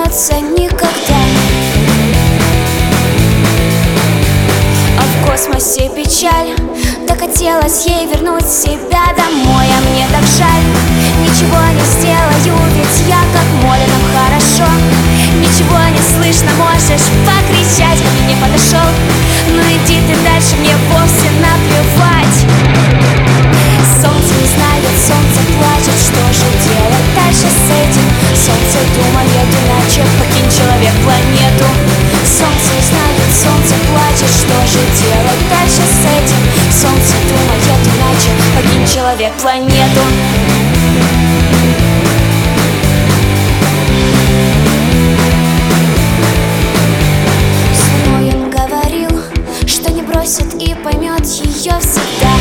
вернется никогда. А в космосе печаль, так хотелось ей вернуть себя домой. А мне так жаль, ничего не сделаю, ведь я как море, нам хорошо. Ничего не слышно, можешь покричать, ко мне не подошел. Ну иди ты дальше, мне вовсе наплевать. Солнце не знает, солнце плачет, что же делать дальше с этим? Солнце думает иначе, покинь, человек, планету. Солнце не знает, солнце плачет, что же делать дальше с этим? Солнце думает иначе, покинь, человек, планету. И поймет ее всегда.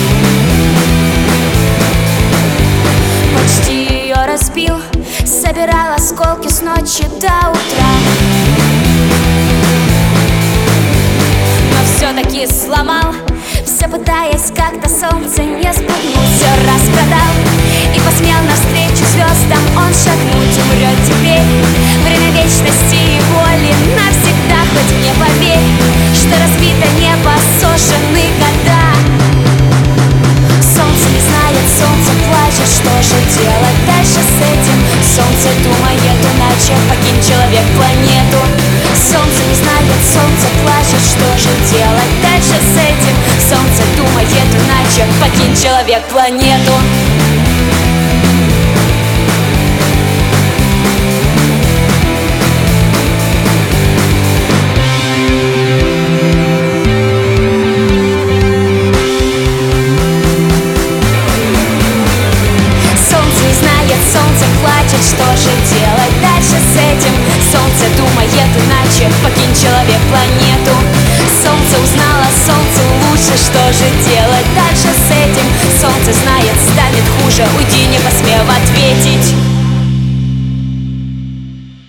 Почти ее разбил, собирал осколки с ночи до утра. Но все-таки сломал, все пытаясь как-то солнце не спугнуть. Все распродал и посмел навстречу звездам он шагнуть. Умрет теперь время вечности и воли навсегда. Хоть мне поверь, что разбито небо, сожжены года. Солнце не знает, солнце плачет, что же делать дальше с этим? Солнце думает иначе, покинь, человек, планету. Солнце не знает, солнце плачет, что же делать дальше с этим? Солнце думает иначе, покинь, человек, планету. Солнце плачет, что же делать дальше с этим? Солнце думает иначе, покинь, человек, планету. Солнце узнало, солнце лучше, что же делать дальше с этим? Солнце знает, станет хуже, уйди, не посмев ответить.